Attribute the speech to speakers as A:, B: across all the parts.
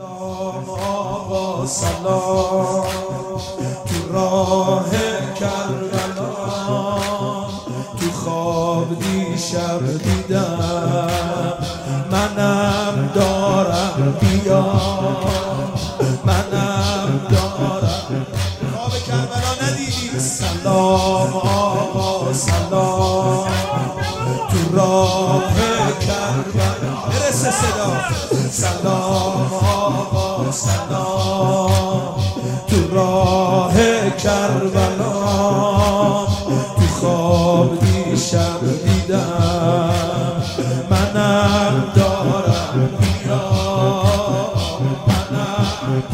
A: سلام آقا سلام تو راه کربلا، تو خواب دیشب دیدم منم دارم بیا، منم دارم. خواب کربلا ندیدی؟ سلام آقا سلام تو راه کربلا، برسه صدا. سلام آقا سلام تو راه کربلا، تو خواب دیشب دیدم منم دارم بیا، منم.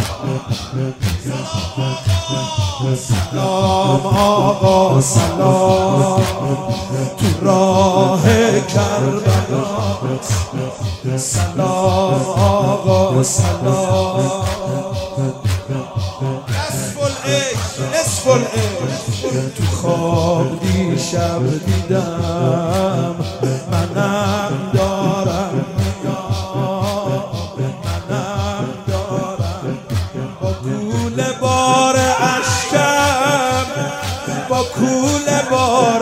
A: سلام آقا سلام تو راه کربلا، سلام آقا سلام. نصف العشق تو خواب دیشب دیدم منم دارم منم دارم. با کوله بار اشکم، با کوله بار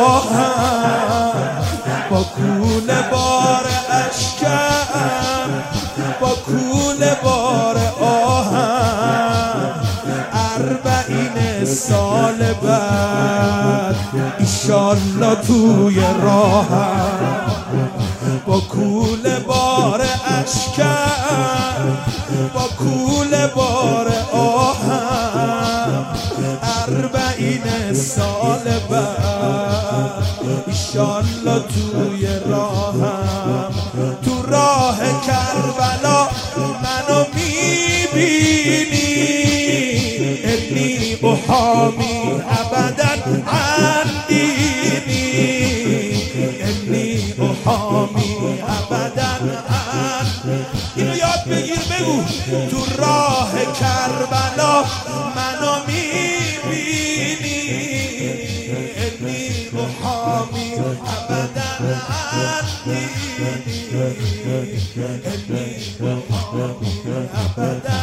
A: آهم، با کوله بار اشکم، با کوله بار آهم، 40 سال بعد ایشالله توی راهم. با کوله بار اشکم، با کوله بار آهم، 40 سال بعد ایشالله توی راهم. تو راه کربلا منو میبینی، انی احامی ابدا عن دینی، انی احامی ابدا عن. اینو یاد بگیر بگو. تو راه کربلا منو میبینی، انی احامی ابدا عن دینی، انی احامی ابدا.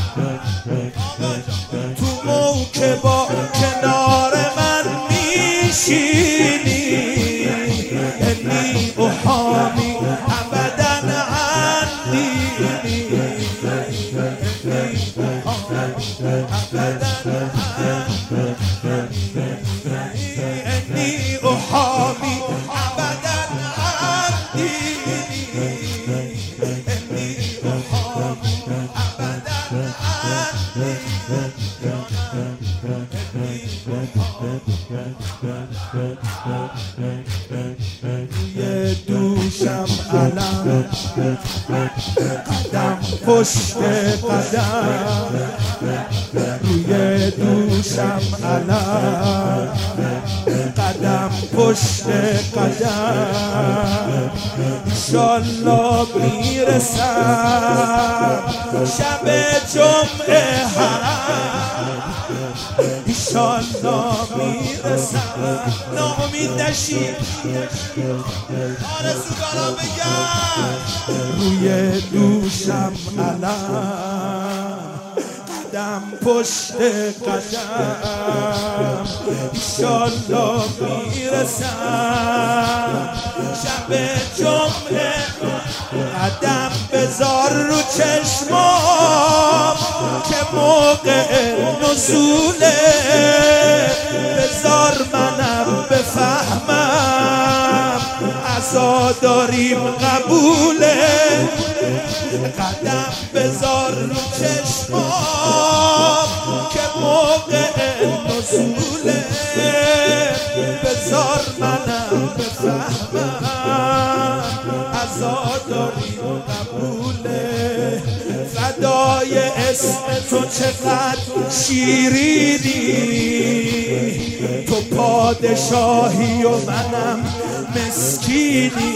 A: تو موکبا کنار من میشینی، انی احامی ابدا عن دینی، انی احامی ابدا عن دینی، انی احامی ابدا عن دینی، انی احامی ابدا عن دینی. روی دوشم علم، قدم پشت قدم، روی دوشم علم، قدم پشت قدم، ایشالله میرسم شب جمعه حرم، ایشالله میرسم. ناامید نشی، آرزوگارا بگم. روی دوشم علم، قدم پشت قدم، ایشالله میرسم شب جمعه. قدم بذار رو چشمام که موقع نزوله، بذار منم بفهمم عزا داریم قبوله. قدم بذار رو چشمام که موقع نزوله، بذار منم بفهمم عزا داریم قبوله. فدای اسم تو چقدر شیرینی، تو پادشاهی و منم مسکینی،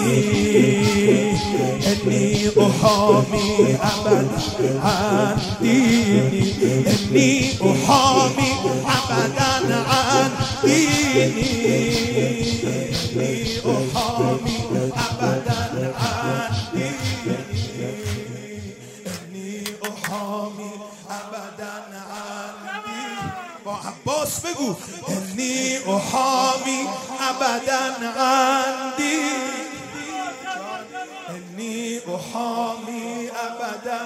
A: انی احامی ابدا عن دینی، انی احامی ابدا عن دینی، انی احامی ابدا عن دینی. احامی ابدا عندی. با عباس بگو انی احامی ابدا عندی، انی احامی ابدا،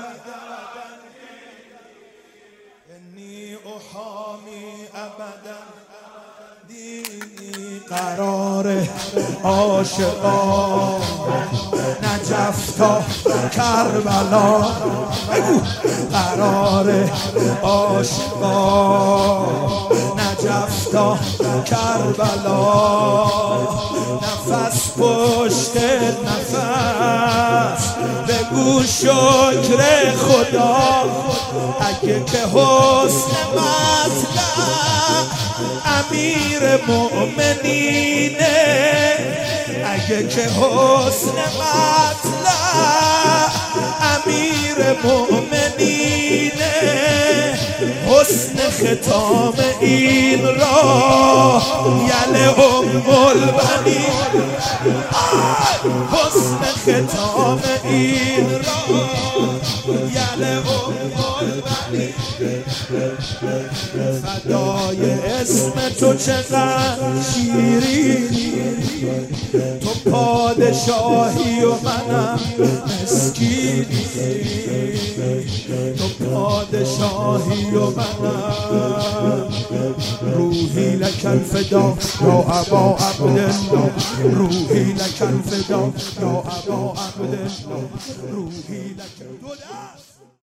A: انی احامی ابدا دینی. قرار عاشقان نجف تا کربلا، بگو قرار عاشقان نجف تا کربلا، نفس پشت نفس بگو شکر خدا. اگه که حسن مطلع امیر مؤمنینه، اگه که حسن مطلع امیر مؤمنینه، حسن ختام این را یل البنین، حسن ختام این را یل البنین. فدای اسم تو چقدر شیرینی، تو پادشاهی و منم مسکینی، تو پادشاهی و منم. روحی لک الفدا یا ابا عبدالله، روحی لک الفدا یا ابا عبدالله، روحی لک.